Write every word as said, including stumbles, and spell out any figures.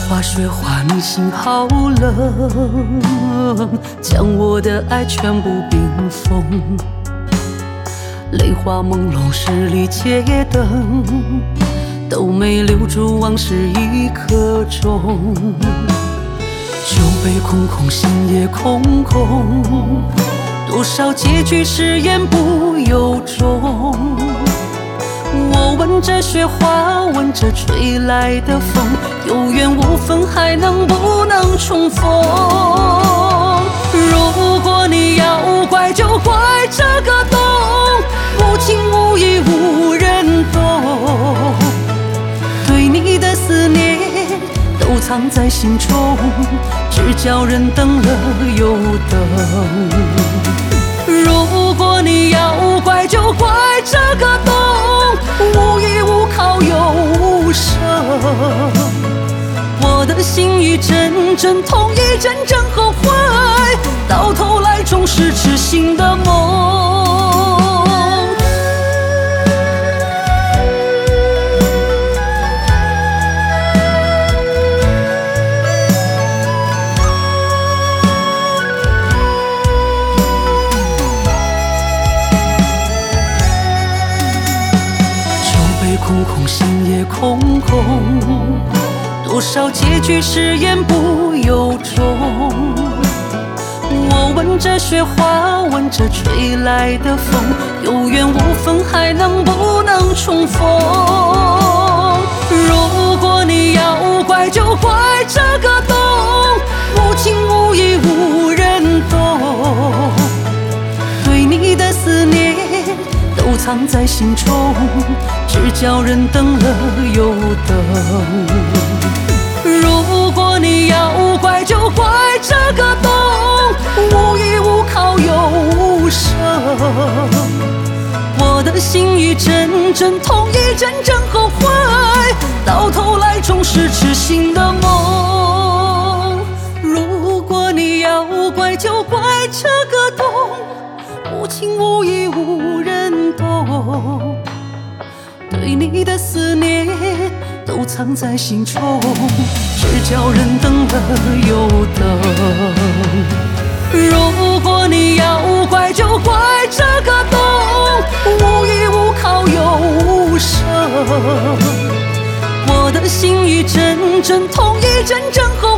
花雪花，你心好冷，将我的爱全部冰封。泪花朦胧，十里街灯，都没留住往事一刻钟。酒杯空空，心也空空，多少结局誓言不由衷。我闻着雪花，闻着吹来的风，有缘无分，还能不能重逢？如果你要怪，就怪这个冬，无情无义无人懂。对你的思念都藏在心中，只叫人等了又等。如果你要怪，就怪这个冬，无依无靠又无声。我的心一阵阵痛，一阵阵后悔，到头来终是痴心的梦。空空，心也空空，多少结局誓言不由衷。我闻着雪花，闻着吹来的风，有缘无分，还能不能重逢？如果你要怪，就怪这个冬，无情无义无人懂。对你的思念都藏在心中，只叫人等了又等。如果你要怪，就怪这个冬，无依无靠又无声。我的心一阵阵痛，一阵阵后悔，到头来终是痴心的梦。如果你要怪，就怪这个冬，无情无义无人懂。对你的思念都藏在心中，只叫人等了又等。如果你要怪，就怪这个冬，无依无靠又无声。我的心一阵阵痛，一阵阵后